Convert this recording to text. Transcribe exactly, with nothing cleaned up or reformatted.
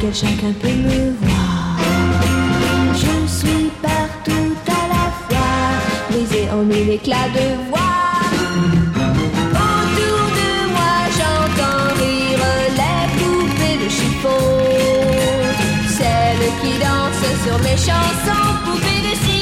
laquelle chacun peut me voir. Je suis partout à la fois, brisée en mille éclats de voix. Autour de moi j'entends rire les poupées de chiffon, celles qui dansent sur mes chansons, poupées de chiffon.